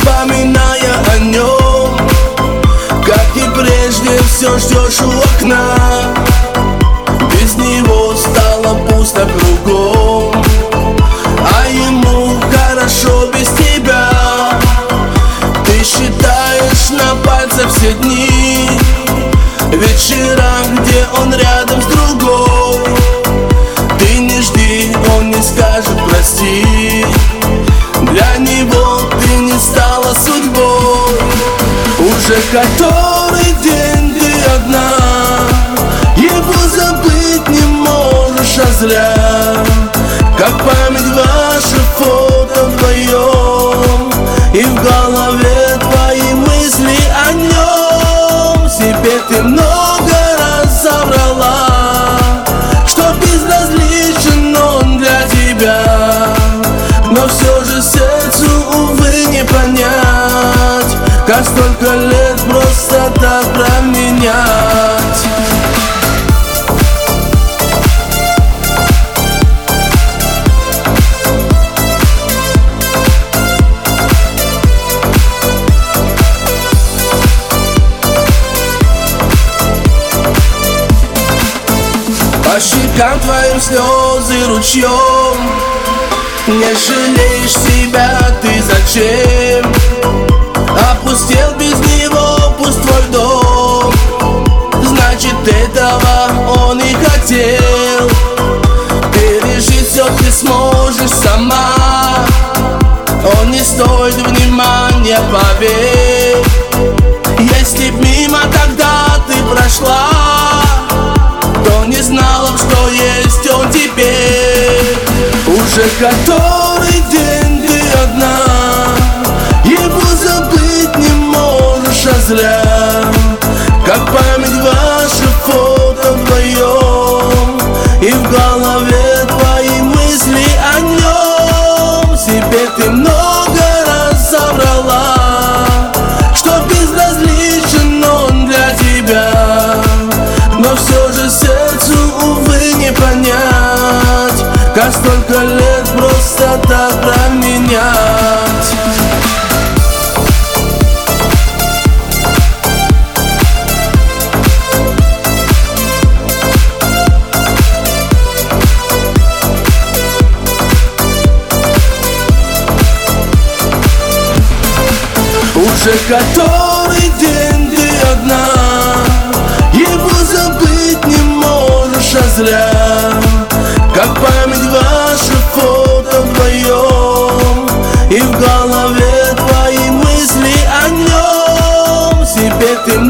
вспоминая о нем. Как и прежде все ждешь у окна, без него стало пусто кругом, а ему хорошо без тебя. Ты считаешь на пальцах все дни, вечера, где он рядом с другой. Ты не жди, он не скажет прости, для него ты не стала судьбой. Уже который день ты одна, его забыть не можешь, а зря. Как память ваши фото вдвоем, и в голове твои мысли о нем. Себе ты много раз соврала, что безразличен он для тебя, но все же сердцу, увы, не понять, как столько лет просто так променять. По щекам твоим слезы ручьем, не жалеешь себя ты зачем? Опустел без него пустой дом, значит этого он и хотел. Пережить все ты сможешь сама, он не стоит внимания, поверь. Если б мимо тогда ты прошла, то не знала б, что есть он теперь. Уже который день ты одна, его забыть не можешь, а зря. Как память ваши фото вдвоем, и в голове твои мысли о нем. Себе ты много раз соврала, что безразличен он для тебя, но все же сердцу, увы, не понять, как столько лет просто так променять. Уже который день ты одна, его забыть не можешь, а зря. Как память ваши фото вдвоем, и в голове твои мысли о нем. Себе ты